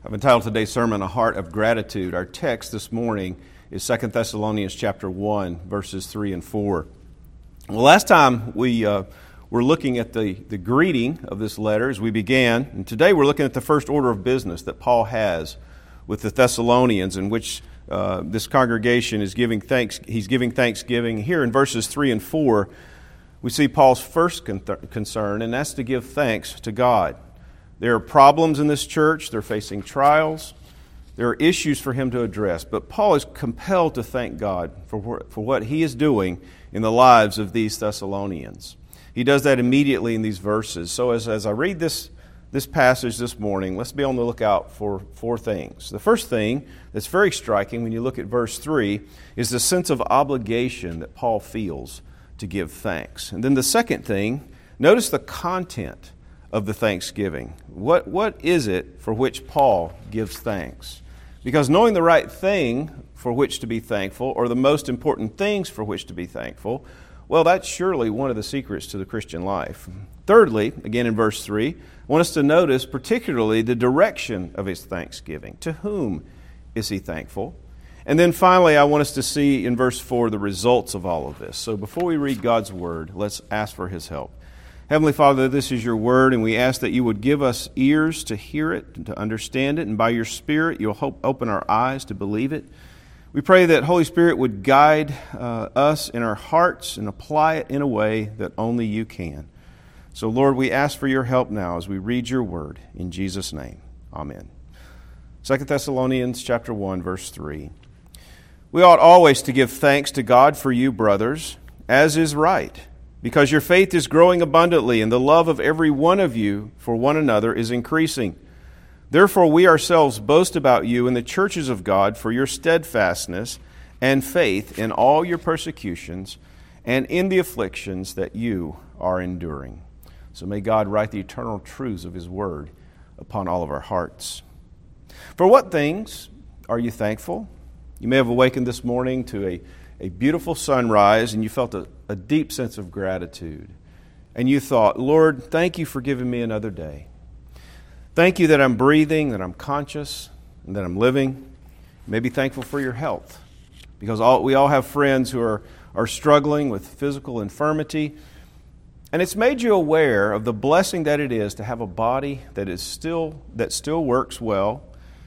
I've entitled today's sermon, A Heart of Gratitude. Our text this morning is 2 Thessalonians chapter 1, verses 3 and 4. Well, last time we were looking at the greeting of this letter as we began, and today we're looking at the first order of business that Paul has with the Thessalonians, in which this congregation is giving thanks. He's giving thanksgiving. Here in verses 3 and 4, we see Paul's first concern, and that's to give thanks to God. There are problems in this church. They're facing trials. There are issues for him to address. But Paul is compelled to thank God for what he is doing in the lives of these Thessalonians. He does that immediately in these verses. So as I read this passage this morning, let's be on the lookout for four things. The first thing that's very striking when you look at verse 3 is the sense of obligation that Paul feels to give thanks. And then the second thing, notice the content of the thanksgiving. What is it for which Paul gives thanks? Because knowing the right thing for which to be thankful, or the most important things for which to be thankful, well, that's surely one of the secrets to the Christian life. Thirdly, again in verse 3, I want us to notice particularly the direction of his thanksgiving. To whom is he thankful? And then finally, I want us to see in verse 4 the results of all of this. So before we read God's Word, let's ask for His help. Heavenly Father, this is your Word, and we ask that you would give us ears to hear it and to understand it, and by your Spirit you'll open our eyes to believe it. We pray that Holy Spirit would guide us in our hearts and apply it in a way that only you can. So Lord, we ask for your help now as we read your Word. In Jesus' name, amen. 2 Thessalonians chapter 1, verse 3. We ought always to give thanks to God for you, brothers, as is right, because your faith is growing abundantly, and the love of every one of you for one another is increasing. Therefore we ourselves boast about you in the churches of God for your steadfastness and faith in all your persecutions and in the afflictions that you are enduring. So may God write the eternal truths of His Word upon all of our hearts. For what things are you thankful? You may have awakened this morning to a beautiful sunrise, and you felt a deep sense of gratitude. And you thought, Lord, thank you for giving me another day. Thank you that I'm breathing, that I'm conscious, and that I'm living. You may be thankful for your health, because we all have friends who are struggling with physical infirmity. And it's made you aware of the blessing that it is to have a body that still works well,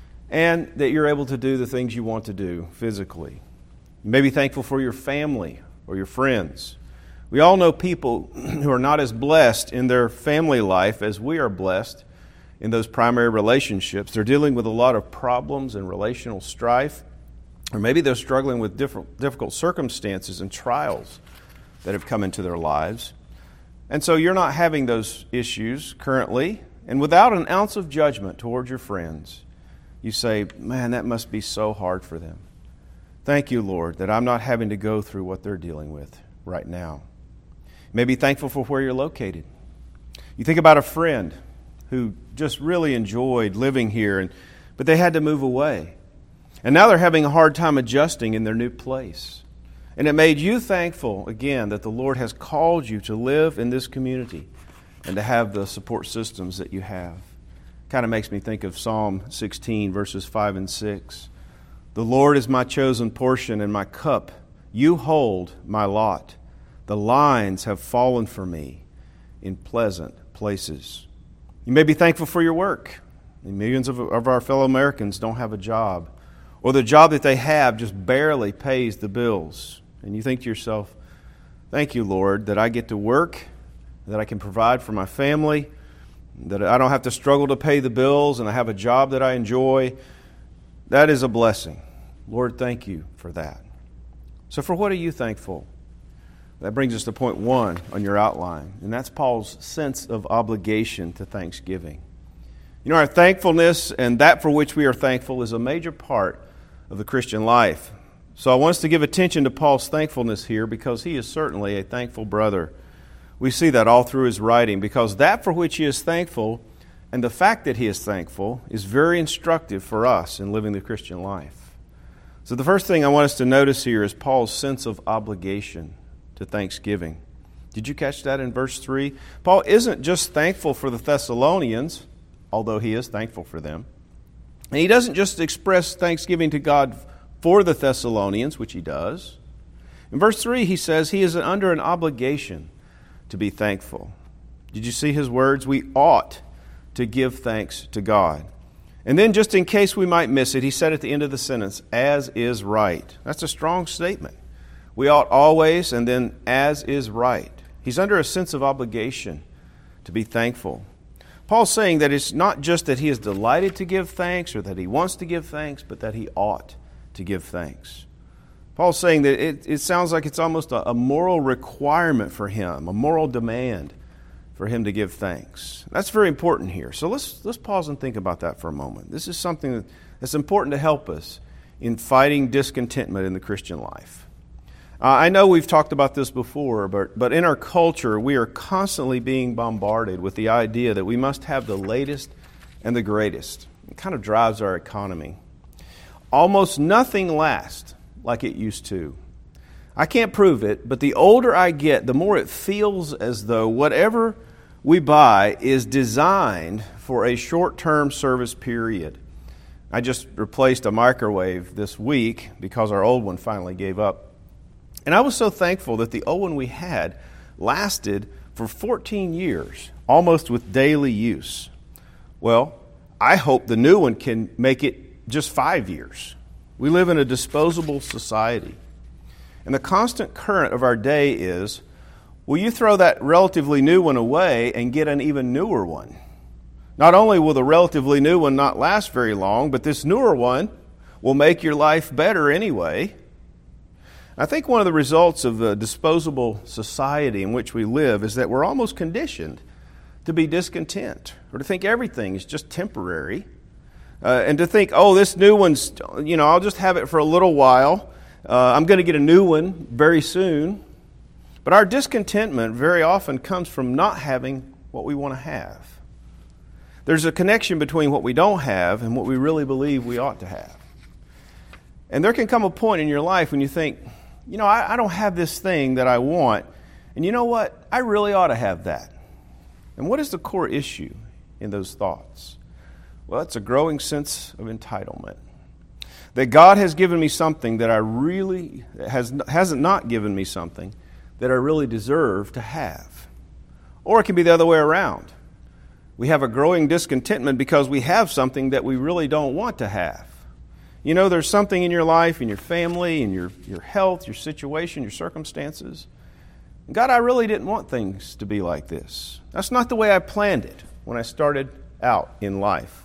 and that you're able to do the things you want to do physically. You may be thankful for your family or your friends. We all know people who are not as blessed in their family life as we are blessed in those primary relationships. They're dealing with a lot of problems and relational strife, or maybe they're struggling with difficult circumstances and trials that have come into their lives. And so you're not having those issues currently, and without an ounce of judgment toward your friends, you say, man, that must be so hard for them. Thank you, Lord, that I'm not having to go through what they're dealing with right now. You may be thankful for where you're located. You think about a friend who just really enjoyed living here, but they had to move away. And now they're having a hard time adjusting in their new place. And it made you thankful, again, that the Lord has called you to live in this community and to have the support systems that you have. Kind of makes me think of Psalm 16, verses 5 and 6. The Lord is my chosen portion and my cup. You hold my lot. The lines have fallen for me in pleasant places. You may be thankful for your work. Millions of our fellow Americans don't have a job, or the job that they have just barely pays the bills. And you think to yourself, thank you, Lord, that I get to work, that I can provide for my family, that I don't have to struggle to pay the bills, and I have a job that I enjoy. That is a blessing. Lord, thank you for that. So for what are you thankful? That brings us to point 1 on your outline, and that's Paul's sense of obligation to thanksgiving. You know, our thankfulness and that for which we are thankful is a major part of the Christian life. So I want us to give attention to Paul's thankfulness here, because he is certainly a thankful brother. We see that all through his writing, because that for which he is thankful and the fact that he is thankful is very instructive for us in living the Christian life. So the first thing I want us to notice here is Paul's sense of obligation to thanksgiving. Did you catch that in verse 3? Paul isn't just thankful for the Thessalonians, although he is thankful for them. And he doesn't just express thanksgiving to God for the Thessalonians, which he does. In verse 3, he says he is under an obligation to be thankful. Did you see his words? We ought to give thanks to God. And then, just in case we might miss it, he said at the end of the sentence, as is right. That's a strong statement. We ought always, and then as is right. He's under a sense of obligation to be thankful. Paul's saying that it's not just that he is delighted to give thanks or that he wants to give thanks, but that he ought to give thanks. Paul's saying that it sounds like it's almost a moral requirement for him, a moral demand for him to give thanks. That's very important here. So let's pause and think about that for a moment. This is something that's important to help us in fighting discontentment in the Christian life. I know we've talked about this before, but in our culture, we are constantly being bombarded with the idea that we must have the latest and the greatest. It kind of drives our economy. Almost nothing lasts like it used to. I can't prove it, but the older I get, the more it feels as though whatever we buy is designed for a short-term service period. I just replaced a microwave this week because our old one finally gave up. And I was so thankful that the old one we had lasted for 14 years, almost with daily use. Well, I hope the new one can make it just 5 years. We live in a disposable society. And the constant current of our day is, will you throw that relatively new one away and get an even newer one? Not only will the relatively new one not last very long, but this newer one will make your life better anyway. I think one of the results of the disposable society in which we live is that we're almost conditioned to be discontent or to think everything is just temporary and to think, oh, this new one's, I'll just have it for a little while. I'm going to get a new one very soon. But our discontentment very often comes from not having what we want to have. There's a connection between what we don't have and what we really believe we ought to have. And there can come a point in your life when you think, I don't have this thing that I want, and you know what? I really ought to have that. And what is the core issue in those thoughts? Well, it's a growing sense of entitlement. That God has given me something that hasn't not given me something that I really deserve to have. Or it can be the other way around. We have a growing discontentment because we have something that we really don't want to have. There's something in your life, in your family, in your health, your situation, your circumstances. God, I really didn't want things to be like this. That's not the way I planned it when I started out in life.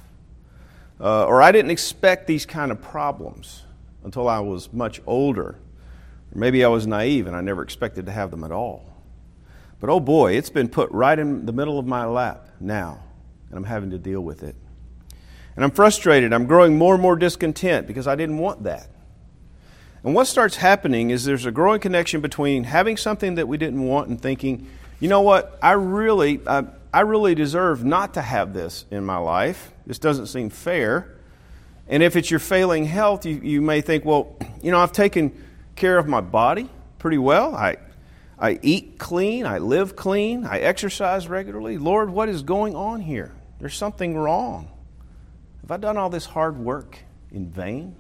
Or I didn't expect these kind of problems until I was much older. Or maybe I was naive and I never expected to have them at all. But oh boy, it's been put right in the middle of my lap now, and I'm having to deal with it. And I'm frustrated. I'm growing more and more discontent because I didn't want that. And what starts happening is there's a growing connection between having something that we didn't want and thinking, you know what, I really deserve not to have this in my life. This doesn't seem fair. And if it's your failing health, you may think, well, I've taken care of my body pretty well. I eat clean. I live clean. I exercise regularly. Lord, what is going on here? There's something wrong. Have I done all this hard work in vain?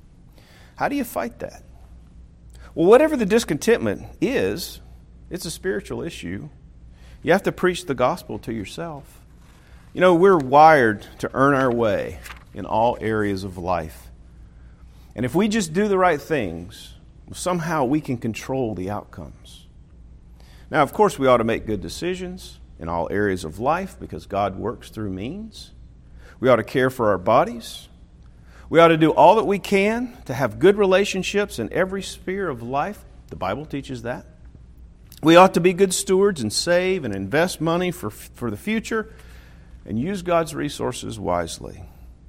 How do you fight that? Well, whatever the discontentment is, it's a spiritual issue. You have to preach the gospel to yourself. We're wired to earn our way in all areas of life. And if we just do the right things, somehow we can control the outcomes. Now, of course, we ought to make good decisions in all areas of life because God works through means. We ought to care for our bodies. We ought to do all that we can to have good relationships in every sphere of life. The Bible teaches that. We ought to be good stewards and save and invest money for the future and use God's resources wisely.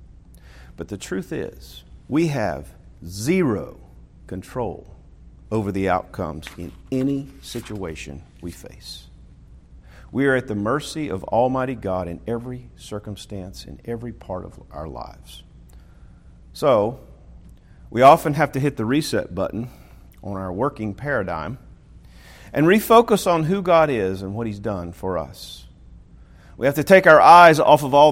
But the truth is, we have zero control over the outcomes in any situation we face. We are at the mercy of Almighty God in every circumstance, in every part of our lives. So, we often have to hit the reset button on our working paradigm and refocus on who God is and what He's done for us. We have to take our eyes off of all the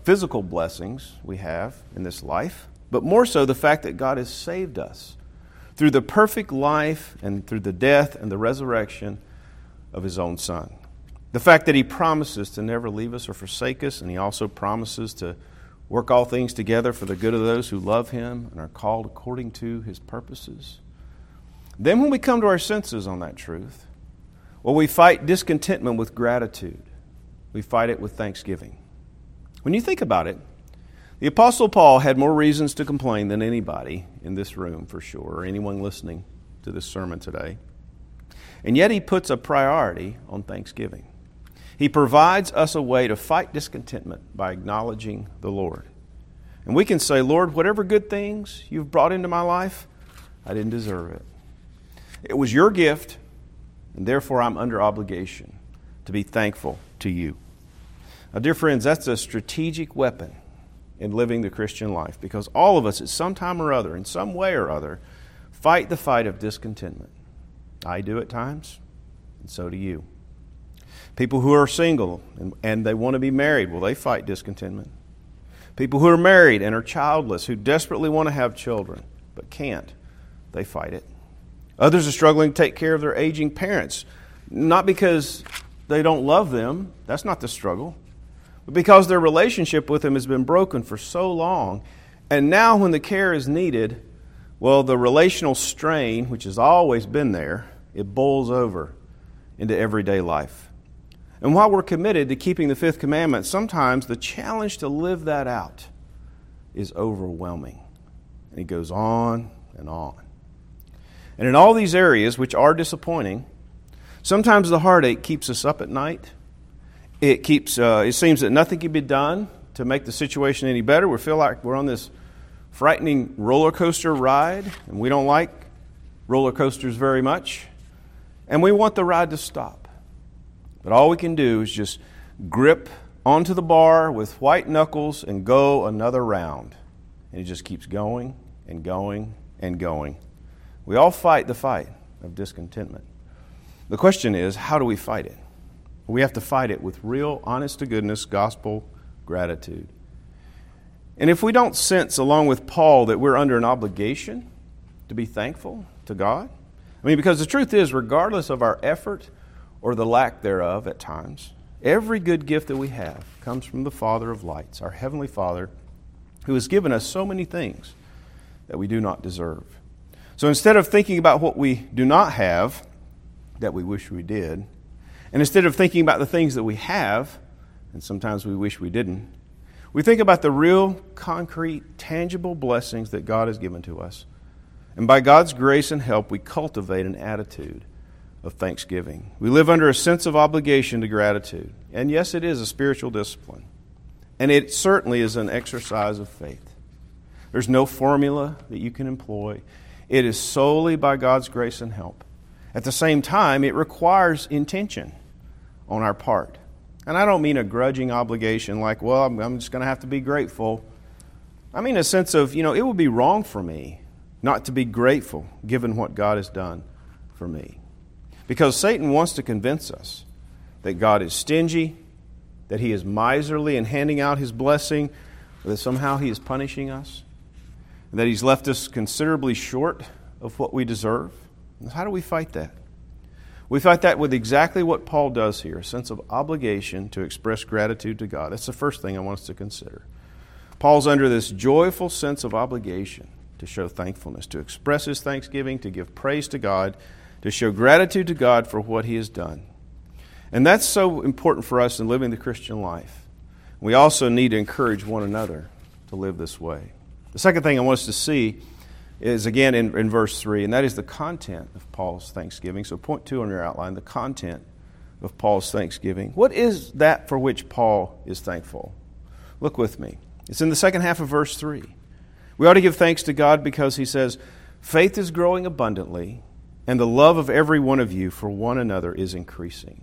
physical blessings we have in this life, but more so the fact that God has saved us through the perfect life and through the death and the resurrection of His own Son. The fact that He promises to never leave us or forsake us, and He also promises to work all things together for the good of those who love Him and are called according to His purposes. Then when we come to our senses on that truth, well, we fight discontentment with gratitude. We fight it with thanksgiving. When you think about it, the Apostle Paul had more reasons to complain than anybody in this room, for sure, or anyone listening to this sermon today. And yet he puts a priority on thanksgiving. He provides us a way to fight discontentment by acknowledging the Lord. And we can say, Lord, whatever good things you've brought into my life, I didn't deserve it. It was your gift, and therefore I'm under obligation to be thankful to you. Now, dear friends, that's a strategic weapon in living the Christian life, because all of us at some time or other, in some way or other, fight the fight of discontentment. I do at times, and so do you. People who are single and they want to be married, well, they fight discontentment. People who are married and are childless, who desperately want to have children but can't, they fight it. Others are struggling to take care of their aging parents, not because they don't love them, that's not the struggle, but because their relationship with them has been broken for so long, and now when the care is needed, well, the relational strain, which has always been there, it boils over into everyday life. And while we're committed to keeping the fifth commandment, sometimes the challenge to live that out is overwhelming. And it goes on and on. And in all these areas, which are disappointing, sometimes the heartache keeps us up at night. It seems that nothing can be done to make the situation any better. We feel like we're on this frightening roller coaster ride, and we don't like roller coasters very much. And we want the ride to stop. But all we can do is just grip onto the bar with white knuckles and go another round. And it just keeps going and going and going. We all fight the fight of discontentment. The question is, how do we fight it? We have to fight it with real, honest-to-goodness, gospel gratitude. And if we don't sense, along with Paul, that we're under an obligation to be thankful to God, because the truth is, regardless of our effort or the lack thereof at times, every good gift that we have comes from the Father of lights, our Heavenly Father, who has given us so many things that we do not deserve. So instead of thinking about what we do not have, that we wish we did, and instead of thinking about the things that we have, and sometimes we wish we didn't, we think about the real, concrete, tangible blessings that God has given to us. And by God's grace and help, we cultivate an attitude of thanksgiving. We live under a sense of obligation to gratitude. And yes, it is a spiritual discipline. And it certainly is an exercise of faith. There's no formula that you can employ. It is solely by God's grace and help. At the same time, it requires intention on our part. And I don't mean a grudging obligation like, well, I'm just going to have to be grateful. I mean a sense of, it would be wrong for me not to be grateful given what God has done for me. Because Satan wants to convince us that God is stingy, that He is miserly in handing out His blessing, or that somehow He is punishing us, and that He's left us considerably short of what we deserve. How do we fight that? We fight that with exactly what Paul does here, a sense of obligation to express gratitude to God. That's the first thing I want us to consider. Paul's under this joyful sense of obligation to show thankfulness, to express his thanksgiving, to give praise to God, to show gratitude to God for what He has done. And that's so important for us in living the Christian life. We also need to encourage one another to live this way. The second thing I want us to see is, again, in verse 3, and that is the content of Paul's thanksgiving. So point 2 on your outline, the content of Paul's thanksgiving. What is that for which Paul is thankful? Look with me. It's in the second half of verse 3. We ought to give thanks to God because he says, faith is growing abundantly, and the love of every one of you for one another is increasing.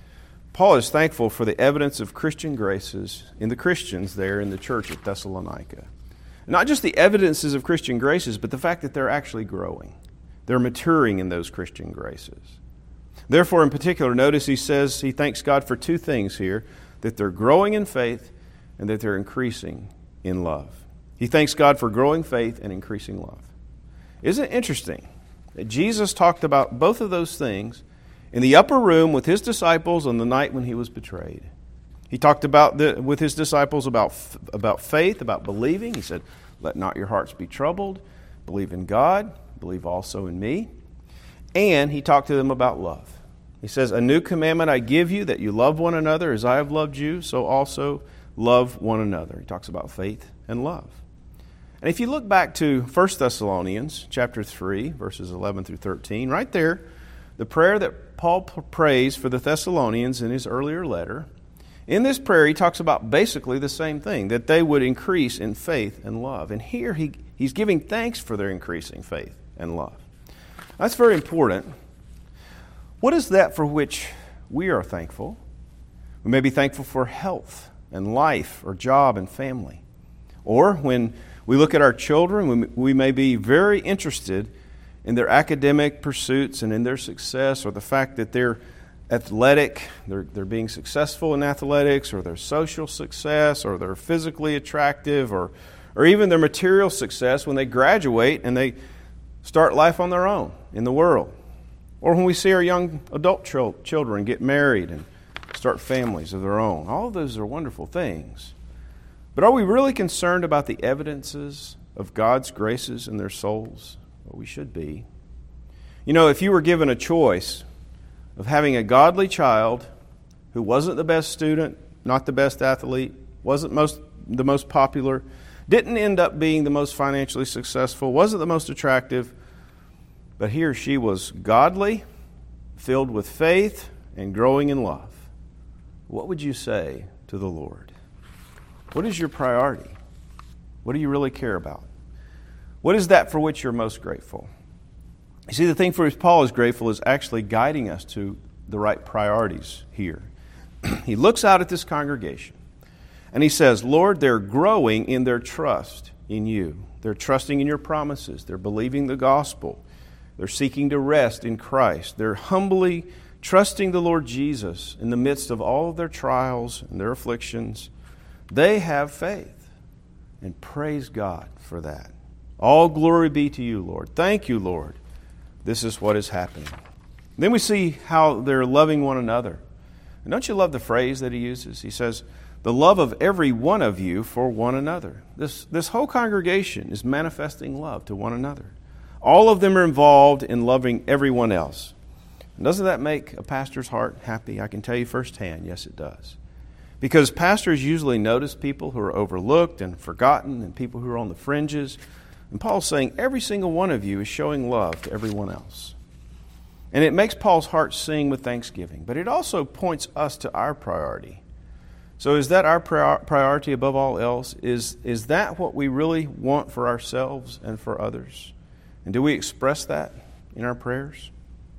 Paul is thankful for the evidence of Christian graces in the Christians there in the church at Thessalonica. Not just the evidences of Christian graces, but the fact that they're actually growing. They're maturing in those Christian graces. Therefore, in particular, notice he says he thanks God for two things here, that they're growing in faith and that they're increasing in love. He thanks God for growing faith and increasing love. Isn't it interesting that Jesus talked about both of those things in the upper room with his disciples on the night when he was betrayed? He talked with his disciples about faith, about believing. He said, "Let not your hearts be troubled. Believe in God. Believe also in me." And he talked to them about love. He says, "A new commandment I give you, that you love one another as I have loved you, so also love one another." He talks about faith and love. And if you look back to 1 Thessalonians chapter 3, verses 11 through 13, right there, the prayer that Paul prays for the Thessalonians in his earlier letter, in this prayer he talks about basically the same thing, that they would increase in faith and love. And here he's giving thanks for their increasing faith and love. That's very important. What is that for which we are thankful? We may be thankful for health and life or job and family. Or when we look at our children, we may be very interested in their academic pursuits and in their success, or the fact that they're athletic, they're being successful in athletics, or their social success, or they're physically attractive, or even their material success when they graduate and they start life on their own in the world. Or when we see our young adult children get married and start families of their own. All of those are wonderful things. But are we really concerned about the evidences of God's graces in their souls? Well, we should be. You know, if you were given a choice of having a godly child who wasn't the best student, not the best athlete, wasn't the most popular, didn't end up being the most financially successful, wasn't the most attractive, but he or she was godly, filled with faith, and growing in love, what would you say to the Lord? What is your priority? What do you really care about? What is that for which you're most grateful? You see, the thing for which Paul is grateful is actually guiding us to the right priorities here. He looks out at this congregation and he says, "Lord, they're growing in their trust in you. They're trusting in your promises. They're believing the gospel. They're seeking to rest in Christ. They're humbly trusting the Lord Jesus in the midst of all of their trials and their afflictions. They have faith." And praise God for that. All glory be to you, Lord. Thank you, Lord. This is what is happening. Then we see how they're loving one another. And don't you love the phrase that he uses? He says, "The love of every one of you for one another." This whole congregation is manifesting love to one another. All of them are involved in loving everyone else. And doesn't that make a pastor's heart happy? I can tell you firsthand, yes, it does. Because pastors usually notice people who are overlooked and forgotten and people who are on the fringes. And Paul's saying every single one of you is showing love to everyone else. And it makes Paul's heart sing with thanksgiving. But it also points us to our priority. So is that our priority above all else? Is that what we really want for ourselves and for others? And do we express that in our prayers?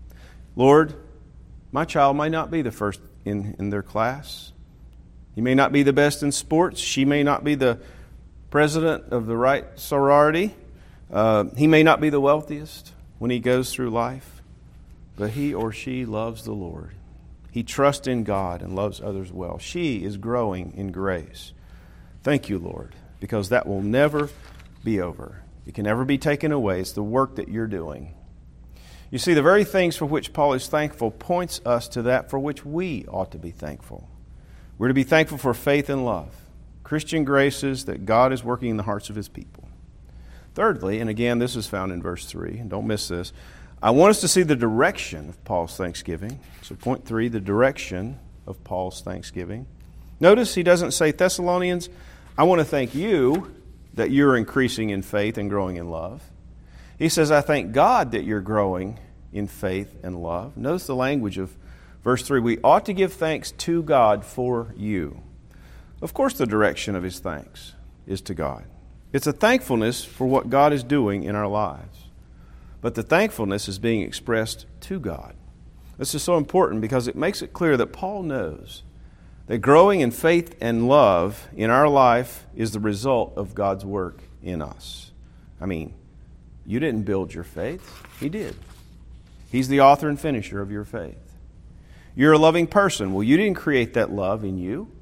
Lord, my child may not be the first in their class. He may not be the best in sports. She may not be the president of the right sorority. He may not be the wealthiest when he goes through life. But he or she loves the Lord. He trusts in God and loves others well. She is growing in grace. Thank you, Lord, because that will never be over. It can never be taken away. It's the work that you're doing. You see, the very things for which Paul is thankful points us to that for which we ought to be thankful. We're to be thankful for faith and love, Christian graces that God is working in the hearts of His people. Thirdly, and again, this is found in verse 3, and don't miss this, I want us to see the direction of Paul's thanksgiving. So point 3, the direction of Paul's thanksgiving. Notice he doesn't say, Thessalonians, I want to thank you that you're increasing in faith and growing in love. He says, I thank God that you're growing in faith and love. Notice the language of verse 3. We ought to give thanks to God for you. Of course, the direction of his thanks is to God. It's a thankfulness for what God is doing in our lives. But the thankfulness is being expressed to God. This is so important because it makes it clear that Paul knows that growing in faith and love in our life is the result of God's work in us. I mean, you didn't build your faith. He did. He's the author and finisher of your faith. You're a loving person. Well, you didn't create that love in you.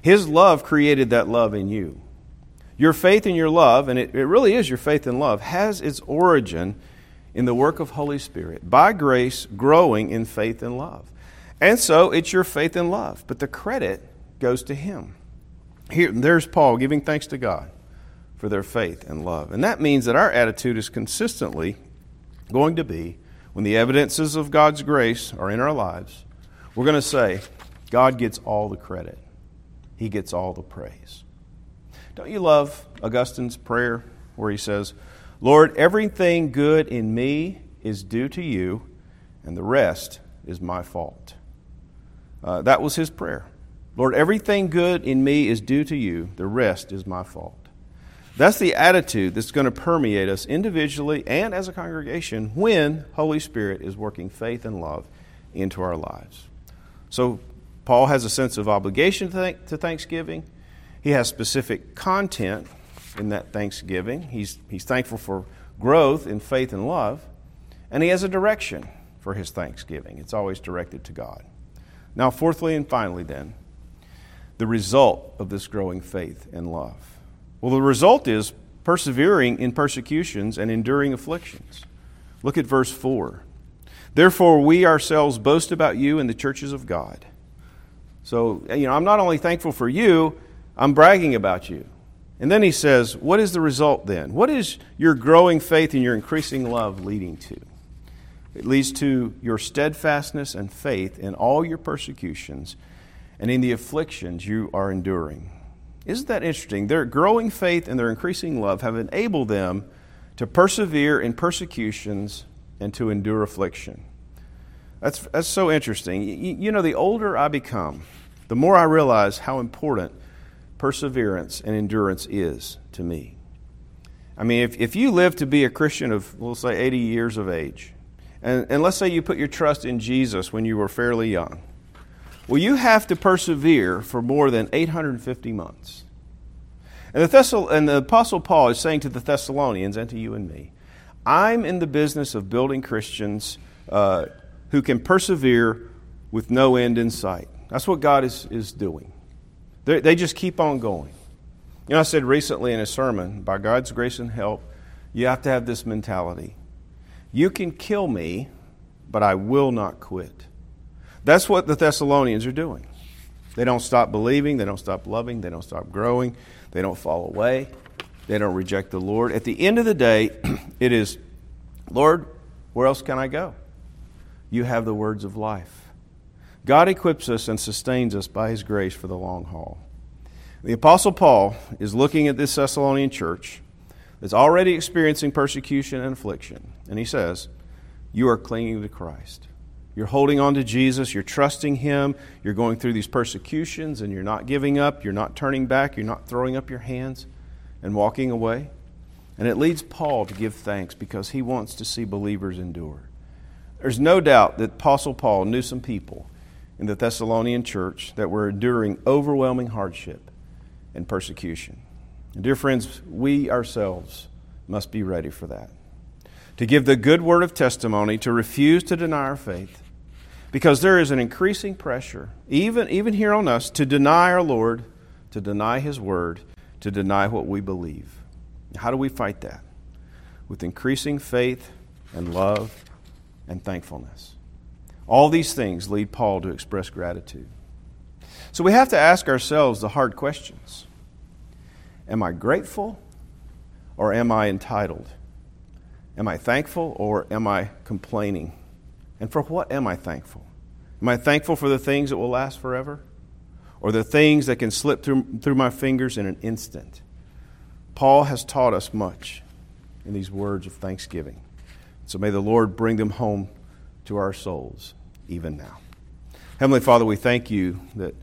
His love created that love in you. Your faith and your love, and it really is your faith and love, has its origin in the work of Holy Spirit, by grace, growing in faith and love. And so it's your faith and love, but the credit goes to Him. There's Paul giving thanks to God for their faith and love. And that means that our attitude is consistently going to be, when the evidences of God's grace are in our lives, we're going to say, God gets all the credit. He gets all the praise. Don't you love Augustine's prayer where he says, Lord, everything good in me is due to you, and the rest is my fault. That was his prayer. Lord, everything good in me is due to you, the rest is my fault. That's the attitude that's going to permeate us individually and as a congregation when Holy Spirit is working faith and love into our lives. So Paul has a sense of obligation to thanksgiving. He has specific content in that thanksgiving. He's thankful for growth in faith and love. And he has a direction for his thanksgiving. It's always directed to God. Now, fourthly and finally then, the result of this growing faith and love. Well, the result is persevering in persecutions and enduring afflictions. Look at verse 4. Therefore, we ourselves boast about you in the churches of God. So, I'm not only thankful for you, I'm bragging about you. And then he says, what is the result then? What is your growing faith and your increasing love leading to? It leads to your steadfastness and faith in all your persecutions and in the afflictions you are enduring. Isn't that interesting? Their growing faith and their increasing love have enabled them to persevere in persecutions and to endure affliction. That's so interesting. The older I become, the more I realize how important perseverance and endurance is to me. I mean, if you live to be a Christian of, we'll say, 80 years of age, and let's say you put your trust in Jesus when you were fairly young, well, you have to persevere for more than 850 months. And the Apostle Paul is saying to the Thessalonians and to you and me, I'm in the business of building Christians who can persevere with no end in sight. That's what God is doing. They just keep on going. I said recently in a sermon, by God's grace and help, you have to have this mentality. You can kill me, but I will not quit. That's what the Thessalonians are doing. They don't stop believing, they don't stop loving, they don't stop growing, they don't fall away, they don't reject the Lord. At the end of the day, it is, Lord, where else can I go? You have the words of life. God equips us and sustains us by His grace for the long haul. The Apostle Paul is looking at this Thessalonian church that's already experiencing persecution and affliction, and he says, you are clinging to Christ. You're holding on to Jesus, you're trusting Him, you're going through these persecutions, and you're not giving up, you're not turning back, you're not throwing up your hands and walking away. And it leads Paul to give thanks because he wants to see believers endure. There's no doubt that Apostle Paul knew some people in the Thessalonian church that were enduring overwhelming hardship and persecution. And dear friends, we ourselves must be ready for that. To give the good word of testimony, to refuse to deny our faith, because there is an increasing pressure, even here on us, to deny our Lord, to deny His word, to deny what we believe. How do we fight that? With increasing faith and love and thankfulness. All these things lead Paul to express gratitude. So we have to ask ourselves the hard questions. Am I grateful or am I entitled? Am I thankful or am I complaining? And for what am I thankful? Am I thankful for the things that will last forever? Or the things that can slip through my fingers in an instant? Paul has taught us much in these words of thanksgiving. So may the Lord bring them home to our souls even now. Heavenly Father, we thank you that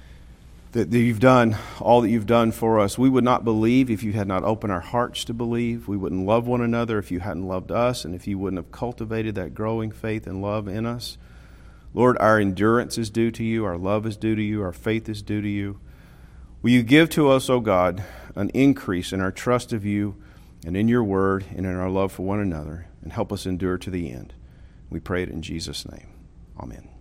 you've done all that you've done for us. We would not believe if you had not opened our hearts to believe. We wouldn't love one another if you hadn't loved us and if you wouldn't have cultivated that growing faith and love in us. Lord, our endurance is due to you, our love is due to you, our faith is due to you. Will you give to us, O God, an increase in our trust of you and in your word and in our love for one another, and help us endure to the end. We pray it in Jesus' name. Amen.